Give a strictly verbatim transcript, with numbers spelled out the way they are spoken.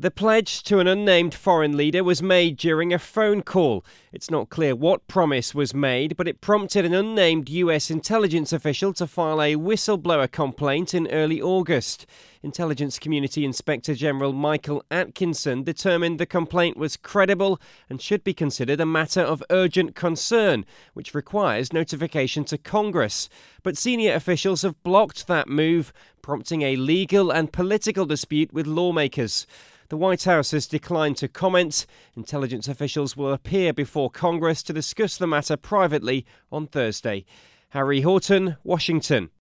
The pledge to an unnamed foreign leader was made during a phone call. It's not clear what promise was made, but it prompted an unnamed U S intelligence official to file a whistleblower complaint in early August. Intelligence Community Inspector General Michael Atkinson determined the complaint was credible and should be considered a matter of urgent concern, which requires notification to Congress. But senior officials have blocked that move, prompting a legal and political dispute with lawmakers. The White House has declined to comment. Intelligence officials will appear before Congress to discuss the matter privately on Thursday. Harry Horton, Washington.